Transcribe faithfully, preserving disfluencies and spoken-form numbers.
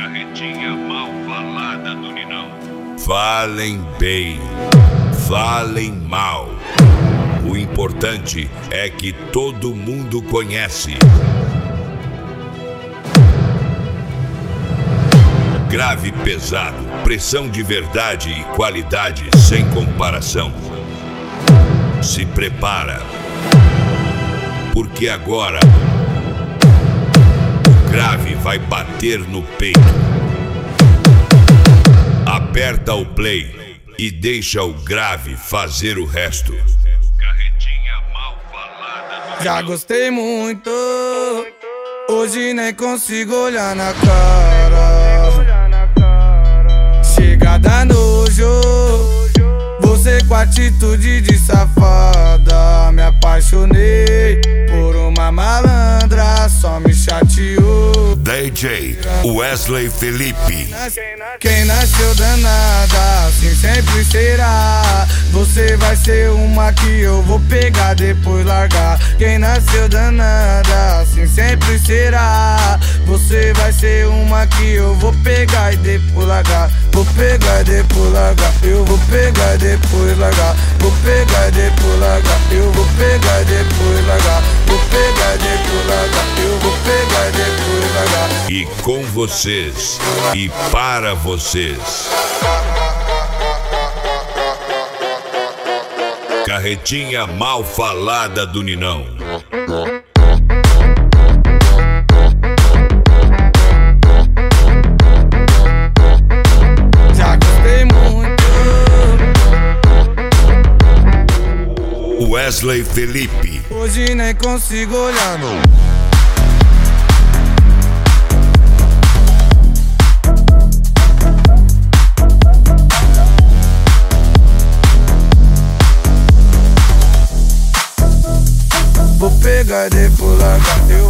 Carretinha mal falada do Ninão. Falem bem, falem mal. O importante é que todo mundo conhece. Grave pesado, pressão de verdade e qualidade sem comparação. Se prepara, porque agora o grave vai bater no peito. Aperta o play e deixa o grave fazer o resto. Carretinha mal falada do Já gostei muito, hoje nem consigo olhar na cara. Chega da nojo, você com atitude de safada. Me apaixonei por uma malandra, só me chateou. D J Wesley Felipe. Quem nasceu danada, assim sempre será. Você vai ser uma que eu vou pegar, depois largar. Quem nasceu danada, assim sempre será. Você vai ser uma que eu vou pegar e depois largar. Vou pegar e depois largar. Eu vou pegar e depois largar. Vou pegar e depois largar. Eu vou pegar e depois largar. Vou pegar e depois largar. Eu vou pegar e depois largar. E com vocês, e para vocês, Carretinha mal falada do Ninão. Já gostei muito. Wesley Felipe. Hoje nem consigo olhar no. Vou pegar e depois largar. Eu